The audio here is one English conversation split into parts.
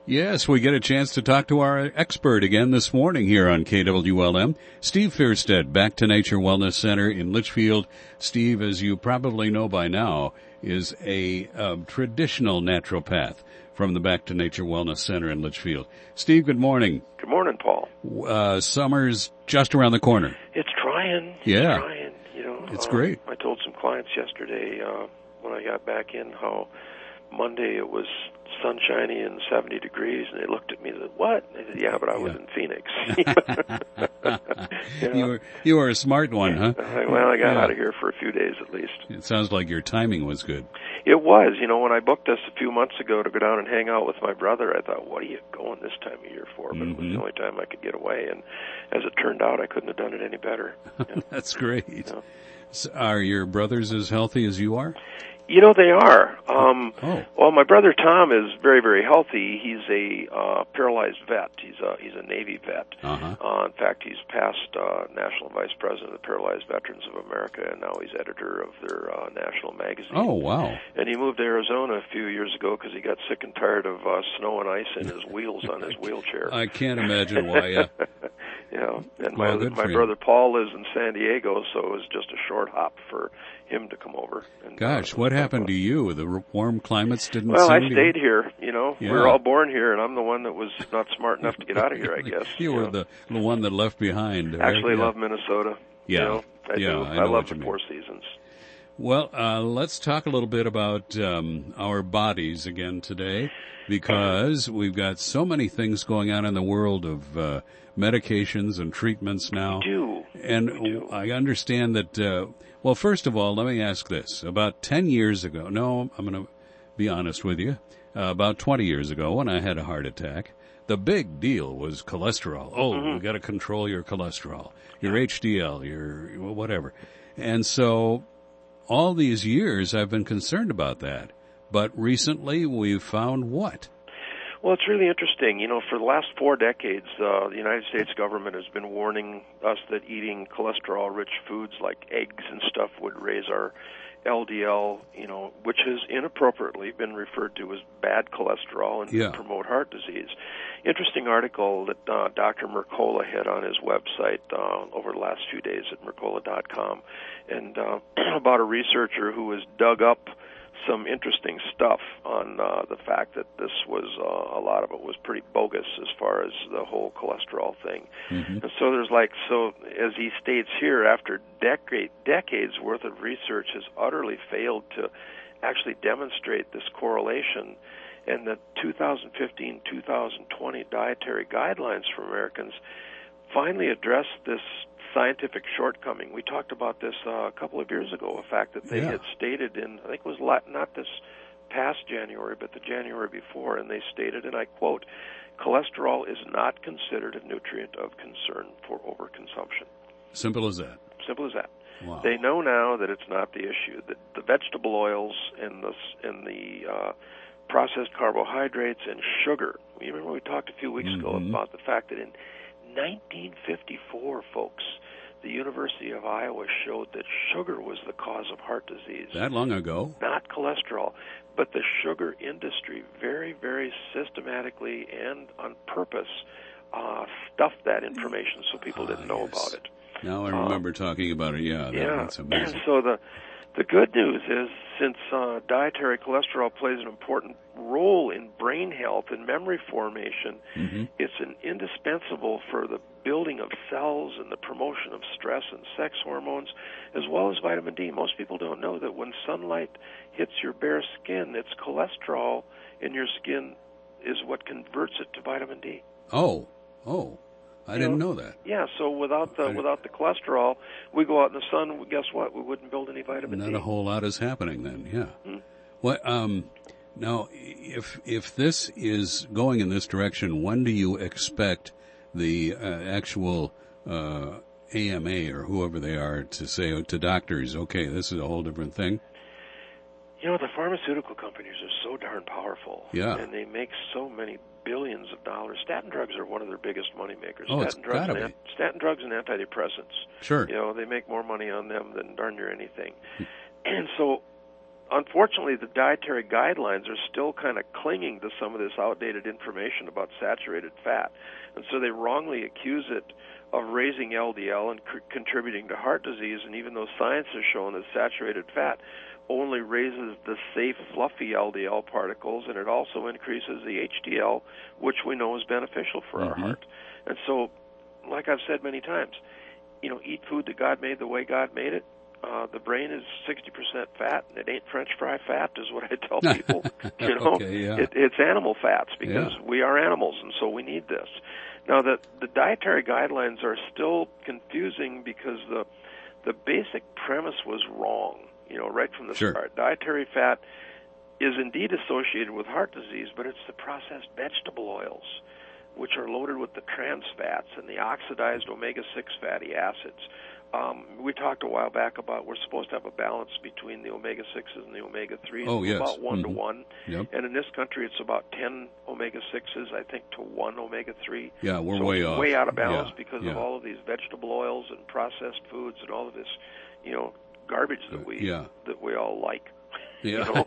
Yes, we get a chance to talk to our expert again this morning here on KWLM. Steve Fierstead, Back to Nature Wellness Center in Litchfield. Steve, as you probably know by now, is a traditional naturopath from the Back to Nature Wellness Center in Litchfield. Steve, good morning. Good morning, Paul. Summer's just around the corner. It's trying. Yeah. It's trying. It's great. I told some clients yesterday when I got back in how Monday it was sunshiny and 70 degrees, and they looked at me and said, "What?" And I said, "Yeah, but I was in Phoenix." You were a smart one, huh? Well, I got out of here for a few days at least. It sounds like your timing was good. It was. When I booked this a few months ago to go down and hang out with my brother, I thought, what are you going this time of year for? But it was the only time I could get away, and as it turned out, I couldn't have done it any better. That's great. So are your brothers as healthy as you are? They are. Well, my brother Tom is very, very healthy. He's a paralyzed vet. He's a Navy vet. In fact, he's past National Vice President of the Paralyzed Veterans of America, and now he's editor of their national magazine. Oh, wow. And he moved to Arizona a few years ago because he got sick and tired of snow and ice in his wheels on his wheelchair. I can't imagine why. And my brother Paul lives in San Diego, so it was just a short hop for him to come over. And, gosh, what happened to you? The warm climates didn't Well, I suit you? stayed here, We were all born here, and I'm the one that was not smart enough to get out of here, I guess. You were the one that left behind. Right? Actually, love Minnesota. I do. I love the four seasons. Well, let's talk a little bit about our bodies again today, because we've got so many things going on in the world of medications and treatments now. We do. And I understand that, well, first of all, let me ask this. About 10 years ago, no, I'm going to be honest with you, about 20 years ago when I had a heart attack, the big deal was cholesterol. Oh, you got to control your cholesterol, your HDL, your whatever. And so all these years I've been concerned about that. But recently we've found what? Well, it's really interesting. For the last 4 decades, the United States government has been warning us that eating cholesterol-rich foods like eggs and stuff would raise our LDL, which has inappropriately been referred to as bad cholesterol and promote heart disease. Interesting article that Dr. Mercola had on his website over the last few days at Mercola.com, and about a researcher who has dug up some interesting stuff on the fact that this was a lot of it was pretty bogus as far as the whole cholesterol thing. And so as he states here, after decades worth of research has utterly failed to actually demonstrate this correlation, and the 2015-2020 dietary guidelines for Americans finally addressed this scientific shortcoming. We talked about this a couple of years ago, a fact that they had stated in, I think it was not this past January, but the January before, and they stated, and I quote, "Cholesterol is not considered a nutrient of concern for overconsumption." Simple as that. Simple as that. Wow. They know now that it's not the issue. That the vegetable oils and the processed carbohydrates and sugar. You remember we talked a few weeks ago about the fact that in 1954, folks, the University of Iowa showed that sugar was the cause of heart disease. That long ago? Not cholesterol. But the sugar industry very, very systematically and on purpose stuffed that information so people didn't know about it. Now I remember talking about it. That's amazing. So the good news is, since dietary cholesterol plays an important role in brain health and memory formation, it's indispensable for the building of cells and the promotion of stress and sex hormones, as well as vitamin D. Most people don't know that when sunlight hits your bare skin, it's cholesterol in your skin is what converts it to vitamin D. Oh, I didn't know that. Yeah, so without the cholesterol, we go out in the sun, guess what? We wouldn't build any vitamin D. Not a whole lot is happening then, What now, if this is going in this direction, when do you expect the actual AMA or whoever they are to say to doctors, okay, this is a whole different thing? The pharmaceutical companies are so darn powerful. Yeah. And they make so many billions of dollars. Statin drugs are one of their biggest money makers. Oh, it's gotta be. Statin drugs and antidepressants. Sure. They make more money on them than darn near anything. And so unfortunately, the dietary guidelines are still kind of clinging to some of this outdated information about saturated fat. And so they wrongly accuse it of raising LDL and contributing to heart disease. And even though science has shown that saturated fat only raises the safe, fluffy LDL particles, and it also increases the HDL, which we know is beneficial for our heart. And so, like I've said many times, eat food that God made the way God made it. The brain is 60% fat, and it ain't French fry fat, is what I tell people. Okay, yeah. It's animal fats because we are animals, and so we need this. Now, the dietary guidelines are still confusing because the basic premise was wrong, right from the start. Dietary fat is indeed associated with heart disease, but it's the processed vegetable oils, which are loaded with the trans fats and the oxidized omega-6 fatty acids. We talked a while back about we're supposed to have a balance between the omega-6s and the omega-3s. Oh, yes. About 1 to 1. Yep. And in this country, it's about 10 omega-6s, I think, to 1 omega-3. Yeah, we're so way off. Way out of balance because of all of these vegetable oils and processed foods and all of this, garbage that we all like. Yeah.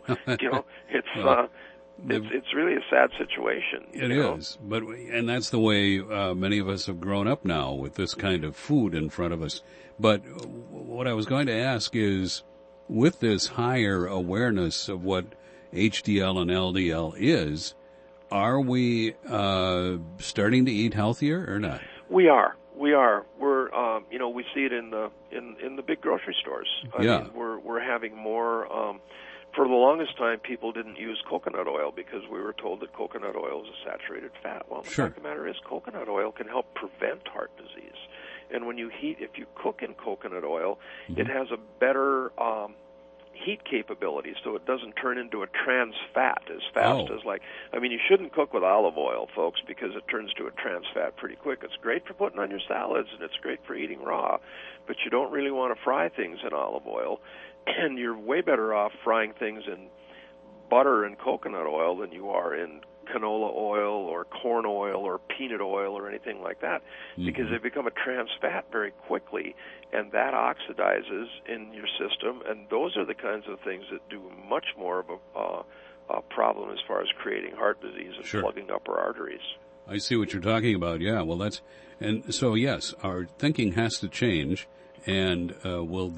It's really a sad situation. It is, and that's the way many of us have grown up now with this kind of food in front of us. But what I was going to ask is, with this higher awareness of what HDL and LDL is, are we starting to eat healthier or not? We are. We're we see it in the big grocery stores. I mean, we're having more. For the longest time, people didn't use coconut oil because we were told that coconut oil is a saturated fat. Well, the fact of the matter is coconut oil can help prevent heart disease. And when if you cook in coconut oil, it has a better heat capability, so it doesn't turn into a trans fat as fast as you shouldn't cook with olive oil, folks, because it turns to a trans fat pretty quick. It's great for putting on your salads, and it's great for eating raw, but you don't really want to fry things in olive oil. And you're way better off frying things in butter and coconut oil than you are in canola oil or corn oil or peanut oil or anything like that, because they become a trans fat very quickly, and that oxidizes in your system, and those are the kinds of things that do much more of a problem as far as creating heart disease and plugging up our arteries. I see what you're talking about. Yeah, well, and so yes, our thinking has to change, and will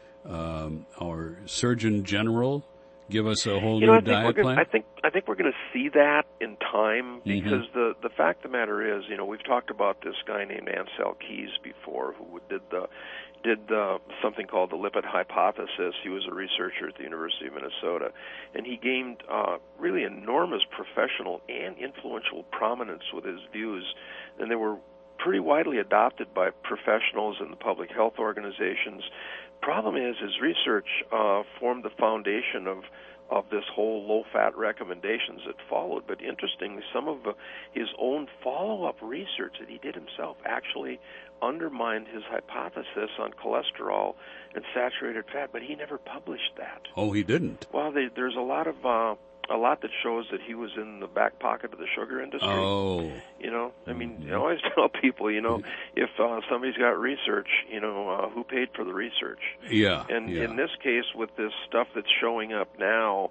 our Surgeon General give us a whole new diet plan? I think we're going to see that in time, because the fact of the matter is, we've talked about this guy named Ansel Keys before, who did something called the lipid hypothesis. He was a researcher at the University of Minnesota, and he gained really enormous professional and influential prominence with his views, and they were pretty widely adopted by professionals and the public health organizations. Problem is, his research formed the foundation of this whole low-fat recommendations that followed. But interestingly, some of his own follow-up research that he did himself actually undermined his hypothesis on cholesterol and saturated fat, but he never published that. Oh, he didn't? Well, there's a lot that shows that he was in the back pocket of the sugar industry. Oh. I always tell people, if somebody's got research, who paid for the research? Yeah. And in this case, with this stuff that's showing up now,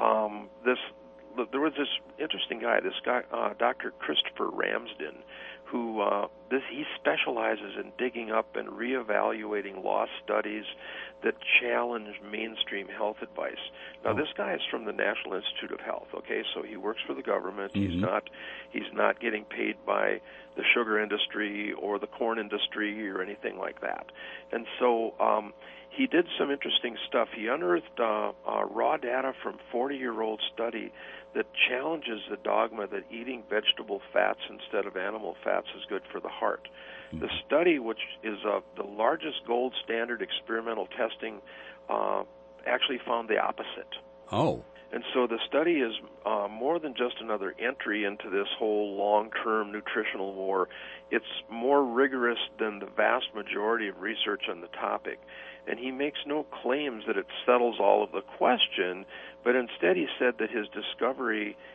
there was this interesting guy, Dr. Christopher Ramsden, who he specializes in digging up and reevaluating lost studies that challenge mainstream health advice. Now, this guy is from the National Institute of Health. Okay, so he works for the government. He's not getting paid by the sugar industry or the corn industry or anything like that. And so he did some interesting stuff. He unearthed raw data from 40-year-old study that challenges the dogma that eating vegetable fats instead of animal fats is good for the heart. The study, which is the largest gold standard experimental testing, actually found the opposite. Oh. And so the study is more than just another entry into this whole long-term nutritional war. It's more rigorous than the vast majority of research on the topic. And he makes no claims that it settles all of the question, but instead he said that his discovery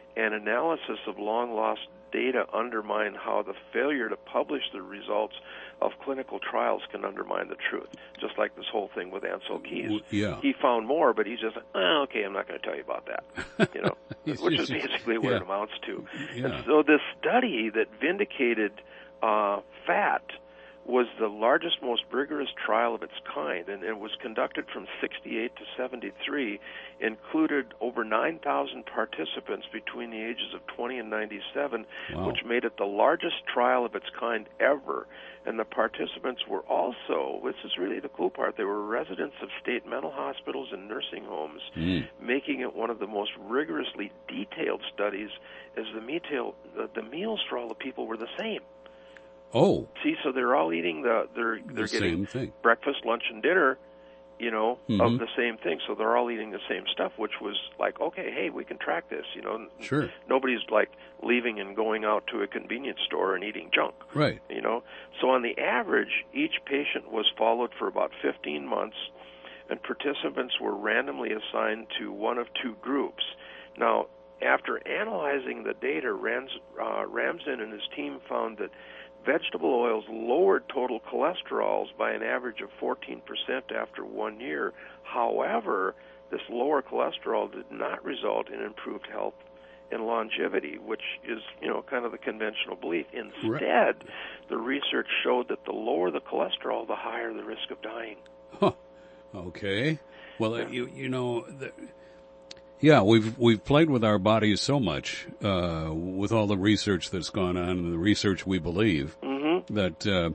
and analysis of long-lost data undermine how the failure to publish the results of clinical trials can undermine the truth. Just like this whole thing with Ancel Keys. Yeah. He found more, but he's just like, okay, I'm not going to tell you about that. You know, which is basically what it amounts to. Yeah. And so this study that vindicated fat was the largest, most rigorous trial of its kind, and it was conducted from 68 to 73, included over 9,000 participants between the ages of 20 and 97, wow. which made it the largest trial of its kind ever. And the participants were also, this is really the cool part, they were residents of state mental hospitals and nursing homes, making it one of the most rigorously detailed studies, as the meals for all the people were the same. Oh. See, so they're all eating they're the getting same thing. Breakfast, lunch, and dinner, you know, of the same thing. So they're all eating the same stuff, which was like, okay, hey, we can track this, you know. Sure. Nobody's like leaving and going out to a convenience store and eating junk. Right. You know. So on the average, each patient was followed for about 15 months, and participants were randomly assigned to one of two groups. Now, after analyzing the data, Ramsden and his team found that vegetable oils lowered total cholesterols by an average of 14% after 1 year. However, this lower cholesterol did not result in improved health and longevity, which is, you know, kind of the conventional belief. Instead, the research showed that the lower the cholesterol, the higher the risk of dying. Huh. Okay. Well, you know, yeah, we've played with our bodies so much with all the research that's gone on and the research we believe that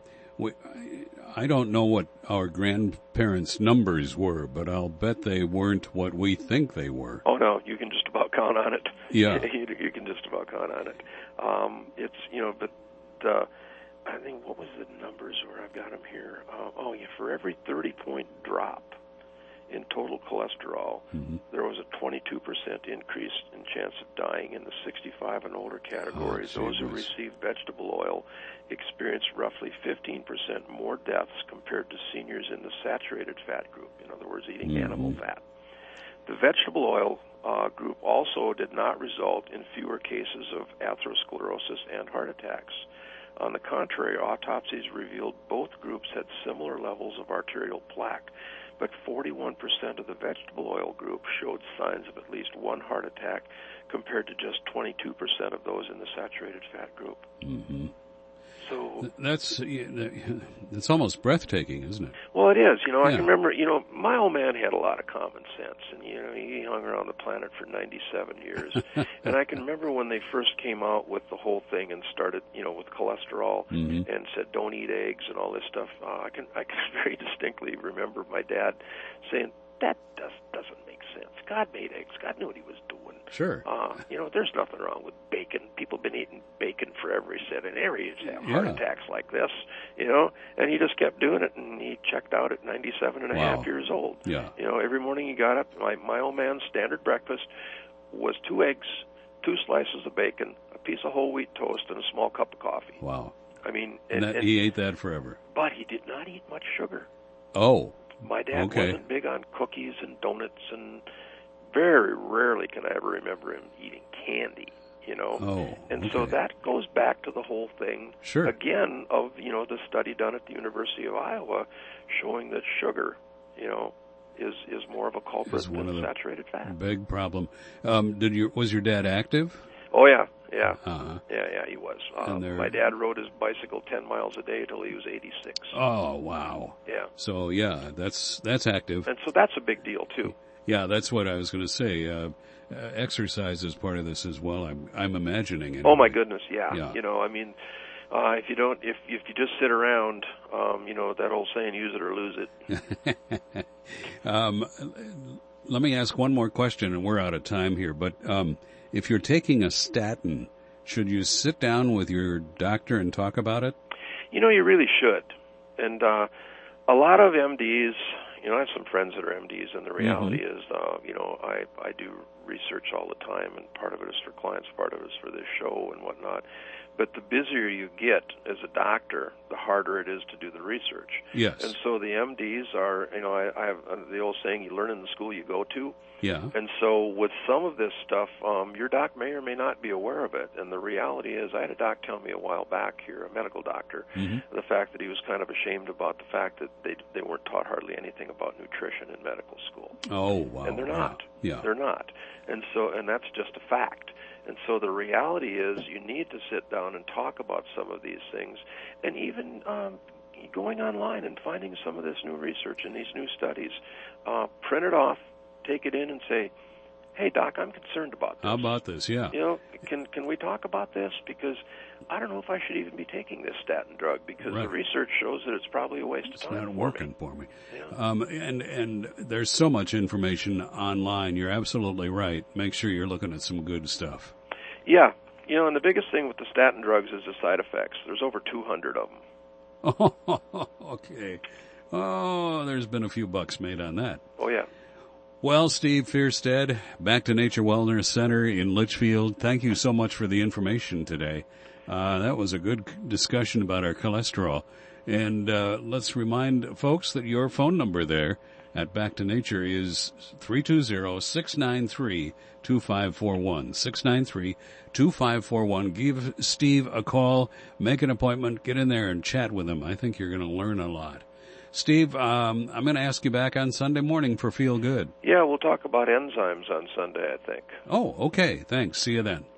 I don't know what our grandparents' numbers were, but I'll bet they weren't what we think they were. Oh no, you can just about count on it. Yeah, you can just about count on it. It's, you know, but I think, what was the numbers where I've got them here? For every 30-point drop in total cholesterol, there was a 22% increase in chance of dying in the 65 and older categories. Those who received vegetable oil experienced roughly 15% more deaths compared to seniors in the saturated fat group, in other words, eating animal fat. The vegetable oil group also did not result in fewer cases of atherosclerosis and heart attacks. On the contrary, autopsies revealed both groups had similar levels of arterial plaque, but 41% of the vegetable oil group showed signs of at least one heart attack compared to just 22% of those in the saturated fat group. So that's almost breathtaking, isn't it? Well, it is. You know, I can remember, you know, my old man had a lot of common sense, and, you know, he hung around the planet for 97 years. And I can remember when they first came out with the whole thing and started, you know, with cholesterol and said don't eat eggs and all this stuff. I can very distinctly remember my dad saying, that doesn't make sense. God made eggs. God knew what he was doing. Sure. You know, there's nothing wrong with bacon. People have been eating bacon forever. He said, and areas have heart attacks like this, you know, and he just kept doing it, and he checked out at 97 and a half years old. Yeah. You know, every morning he got up, my old man's standard breakfast was 2 eggs, 2 slices of bacon, a piece of whole wheat toast, and a small cup of coffee. Wow. I mean, and he ate that forever. But he did not eat much sugar. Oh. My dad wasn't big on cookies and donuts, and very rarely can I ever remember him eating candy, you know. So that goes back to the whole thing, again, of, you know, the study done at the University of Iowa showing that sugar, you know, is more of a culprit than saturated fat. Big problem. Was your dad active? Oh, yeah. Yeah, he was. My dad rode his bicycle 10 miles a day till he was 86. Oh, wow. Yeah. So, yeah, that's active. And so that's a big deal, too. Yeah, that's what I was going to say. Exercise is part of this as well, I'm imagining. Anyway. Oh, my goodness, yeah. You know, I mean, if you just sit around, you know, that old saying, use it or lose it. Let me ask one more question, and we're out of time here, but if you're taking a statin, should you sit down with your doctor and talk about it? You know, you really should. And a lot of MDs, you know, I have some friends that are MDs, and the reality is, you know, I do research all the time, and part of it is for clients, part of it is for this show and whatnot. But the busier you get as a doctor, the harder it is to do the research. Yes. And so the MDs are, I have the old saying, you learn in the school you go to. Yeah. And so with some of this stuff, your doc may or may not be aware of it. And the reality is, I had a doc tell me a while back here, a medical doctor, the fact that he was kind of ashamed about the fact that they weren't taught hardly anything about nutrition in medical school. Oh, wow. And they're not. Yeah. They're not. And that's just a fact. And so the reality is you need to sit down and talk about some of these things, and even going online and finding some of this new research and these new studies. Print it off, take it in, and say, hey, Doc, I'm concerned about this. How about this? Yeah. Can we talk about this? Because I don't know if I should even be taking this statin drug, because the research shows that it's probably a waste of time. It's not working for me. Yeah. And there's so much information online. You're absolutely right. Make sure you're looking at some good stuff. Yeah. And the biggest thing with the statin drugs is the side effects. There's over 200 of them. Oh, okay. Oh, there's been a few bucks made on that. Oh, yeah. Well, Steve Fierstead, Back to Nature Wellness Center in Litchfield, thank you so much for the information today. That was a good discussion about our cholesterol. And let's remind folks that your phone number there at Back to Nature is 320-693-2541. 693-2541. Give Steve a call, make an appointment, get in there and chat with him. I think you're going to learn a lot. Steve, I'm going to ask you back on Sunday morning for Feel Good. Yeah, we'll talk about enzymes on Sunday, I think. Oh, okay. Thanks. See you then.